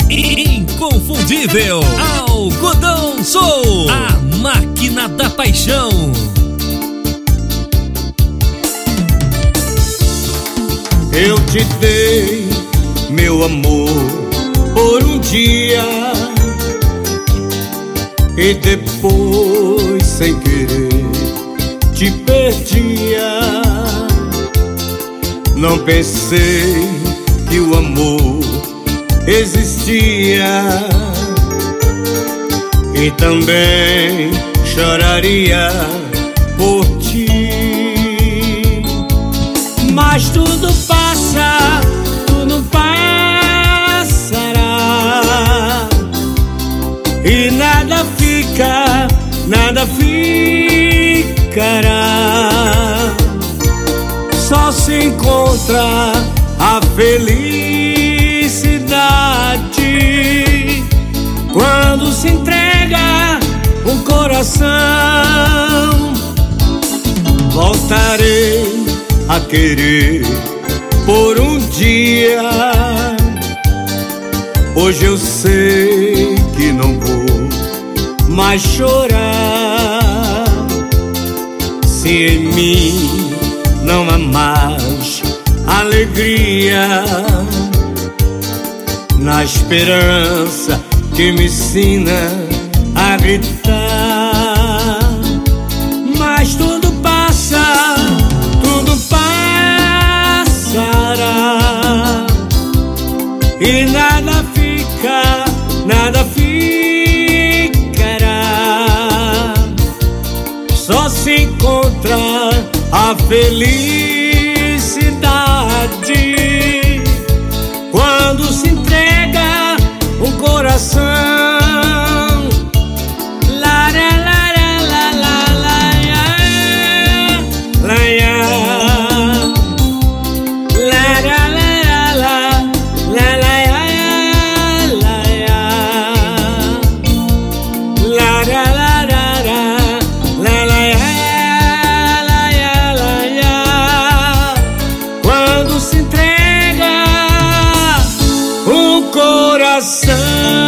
Inconfundível Algodão Show, a máquina da paixão. Eu te dei meu amor por um dia e depois, sem querer, te perdia. Não pensei que o amor existia e também choraria por ti. Mas tudo passa, tudo passará e nada fica, nada ficará. Só se encontra a felicidade quando se entrega um coração. Voltarei a querer por um dia. Hoje eu sei que não vou mais chorar. Se em mim não há mais alegria, na esperança que me ensina a gritar. Mas tudo passa, tudo passará e nada fica, nada ficará. Só se encontra a felicidade quando se entrega um coração. La la la la la la la la la la la la se entrega um coração.